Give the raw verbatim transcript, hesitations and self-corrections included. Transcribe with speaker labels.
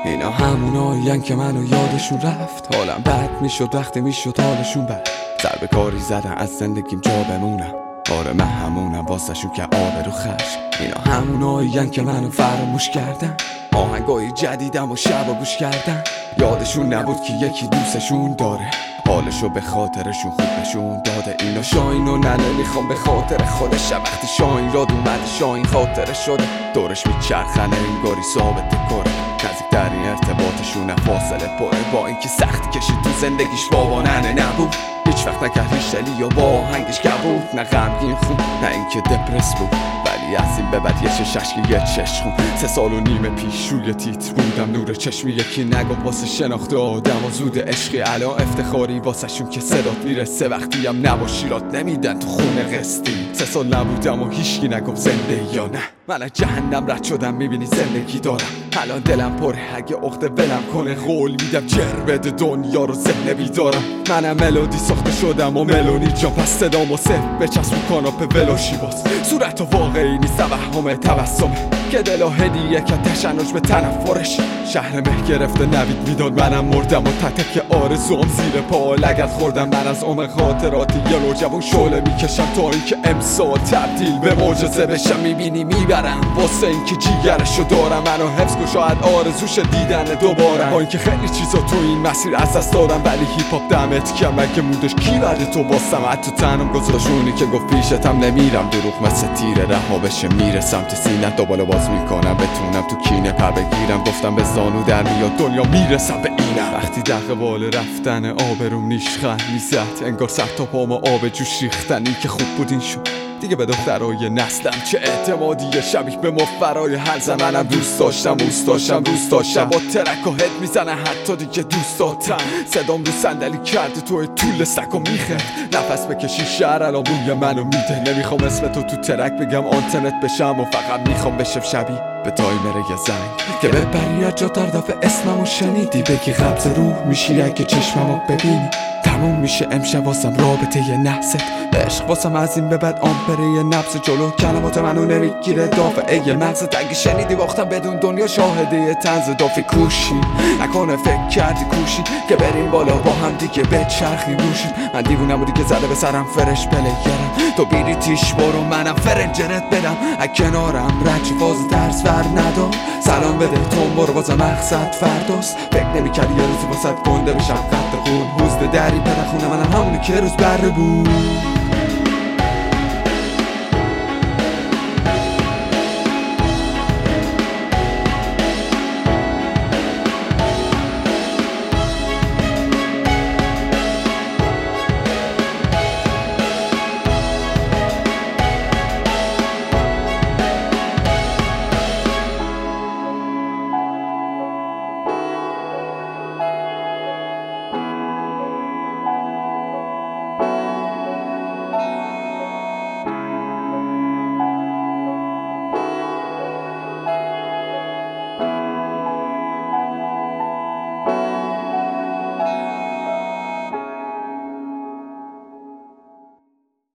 Speaker 1: اینا همونایین که منو یادشون رفت. حالم بد میشد وقتی میشد حالشون بد. سر به کاری زدن از زندگیم جا بمونم. آره من همونم واسه شون که آب رو خشم. اینا همونایین که منو فراموش کردن. آهنگای جدیدم و شب و گوش کردن. یادشون نبود که یکی دوستشون داره. حالشو به خاطرشون خوب نشون داده. اینا شاین و ننه میخوام به خاطر خودش. وقتی شاین یاد اومده شاین خاطره شده. دورش میچرخنه انگاری ثابت کره. نزدیکتر این ارتباطشون فاصله پره. با اینکه سختی کشید تو زندگیش بابا ننه نبود. هیچ وقت نکرد ریشتلی یا با آهنگش گبود. نه غمگین خون نه اینکه دپرس بود. ولی از این به بعد یه چشش که یه چشم. سه سال و نیم پیش روی تیتر بودم. نور چشمی یکی نگفت واسه شناخت آدم و زود عشقی الان افتخاری واسه شون که صدات میرسه. وقتی هم نباشی رات نمیدن تو خونه قسطی. سه سال نبودم و هیچکی نگفت زنده یا نه. من از جهنم رد شدم میبینی زندگی دارم. الان دلم پره اگه عقده ولم کنه. قول میدم جر بده دنیا رو ذهن بیدارم. منم ملودی ساخته شدم و ملونی جا. پس صدامو صفر بچسب رو کاناپه ولوشی باز. صورت و واقعی نیست توهمه تبسمه که دل و هدیه که تشنج به تنفرش. شهر مه گرفته نوید میداد منم مردم و تک که آرزوام زیر پا لگد خوردم. من از عمق خاطراتی یه رو جوون شعله میکشم تا اینکه امسال تبدیل به معجزه بشم. میبینی میبرم واسه اینکه جیگرشو دارم. منو حفظ کن شاید آرزوش دیدن دوباره. با اینکه خیلی چیزا تو این مسیر از دست دادم ولی هیپ هاپ دمت کم. مگه مودش کی بعد تو واسم حتی تنم گذاشونی که گفت پیشتم نمیرم. دروغ مثل تیره رها بشه میرسم تو سینه. دوباره باز میکنم بتونم تو کینه پر بگیرم. گفتم به زانو در میاد دنیا میرسم به اینم. وقتی دقیقه بال رفتن آبروم نیشخن میزد. انگار سر تا پام آب جوش ریختن. این که خوب بود این شد دیگه به دخترای نسلم. چه اعتمادی شبیه به مفرای هر زمانم. دوست داشتم دوست داشتم دوست داشتم. با ترک و هد میزنه حتی دیگه دوست داشتم. صدام رو صندلی کرده توی طول سگ و میخه. نفس بکشی شهر الان بوی منو میده. نمیخوام اسم تو تو ترک بگم آنترنت بشم و فقط میخوام بشم شبیه به تایمر یه زنگ که ببری از جا در دفعه اسممو شنیدی. بگی قبض روح میشی اگه چشممو ببینی. تموم میشه امشب واسم رابطه یه نحست. عشق واسم از این به بعد آمپره یه نبض. جلو کلمات منو نمیگیره دافعه یه مغزت. اگه شنیدی باختم بدون دنیا شاهده یه طنز دافی کوشی. نکنه فکر کردی کوشی که بریم بالا با هم دیگه بچرخیم روشی. من دیوونم بودی که زده به سرم فرش پلیگرم. تو بیری تیش برو منم فرنجرت بدم. از کنارم رنج فاز درس ور ندام. سلام بده تون برو واسه مقصد فرداست. فکر نمیکردی یه روزی واسه گنده بشم قد خون. حوزده دری پرخونه منم همونی که روز بره بود.